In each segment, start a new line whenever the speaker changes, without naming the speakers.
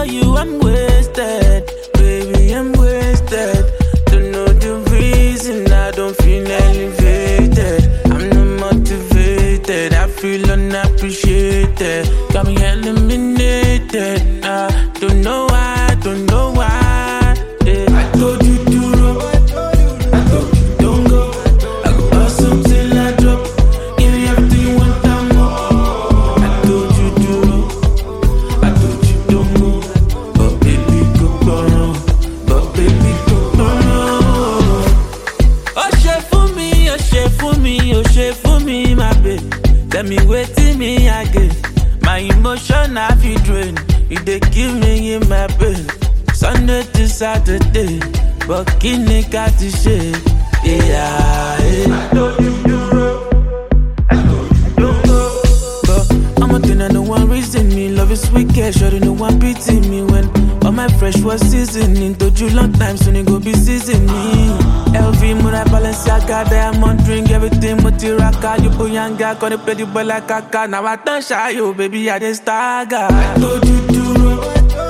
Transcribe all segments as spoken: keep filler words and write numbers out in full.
you, I'm wasted. Baby, I'm wasted. Don't know the reason I don't feel elevated. I'm not motivated, I feel unappreciated. Got me eliminated. I don't know why, don't know why. Yeah. I told you to roll, I told you don't go. I go hustle till I drop. Give you everything you want and more. I told you to roll, I told you don't go. But baby, go wrong. But baby, go wrong. Oh, shit for me, oh, shit for me, oh, shit for me, my baby. Tell me waiting me again. My emotion I feel drain. You dey give me in my bed. Sunday to Saturday, but kini got to shake. Yeah, yeah. I told you to roll, I told you don't go. But I'm a thing and no one reason me. Love is wicked, sure no one pity me. When all my fresh was seasoning, told you long time soon it go be seasoning. L V, Mura, Balenciaga, diamond ring, everything, Mutiraka. You put young guy, gonna play the boy like Kaka. Now I don't shy you, baby, I just stagger. I told you to roll,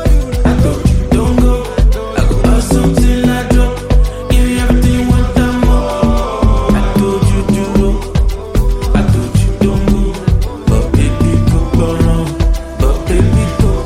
I told you don't go. I go hustle till I drop. Give you everything you want and more. I told you to roll, I told you don't go. But baby, go wrong. But baby, go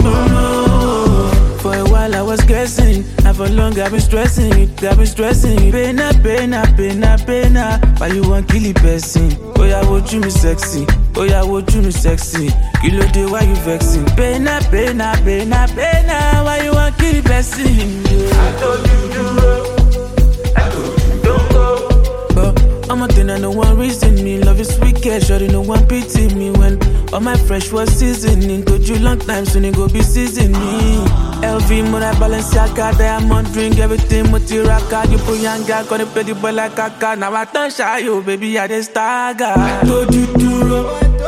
wrong. For a while I was guessing. Now for long I've been stressing, I've been stressing. Pena, pena, pena, pena. Why you want kill the person? Oh yeah, what you me sexy? Oh yeah, what you me sexy? Kilo day, why you vexing? Pena, pena, pena, pena. Why you want kill the person? Yeah. I told you to roll, I told you don't go. But I'm a thing and no one reason me. Love is wicked, sure no one pity me. When all my fresh was seasoning, told you long time soon it go be seasoning. L V, Mura, Balenciaga, diamond ring, everything, Mutiraka. You put young guy, gonna play the boy like Kaka. Now I don't shy you, baby, I just stagger. I told you to roll,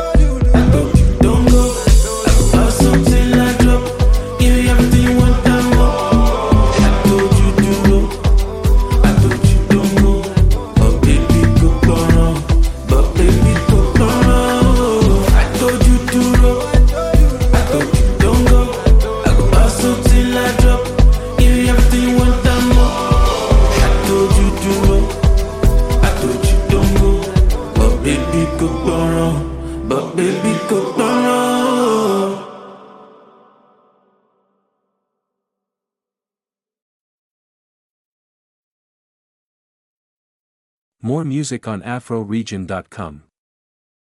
I told you don't go. I go hustle till I drop. Give you everything you want and more. I told you to roll, I told you don't go. But baby, go wrong. But baby, go wrong. I told you to roll, I told you don't go. I go hustle till I drop. Give you everything you want and more. I told you to roll, I told you don't go. But baby, go wrong. But baby, go wrong.
More music on afro region dot com.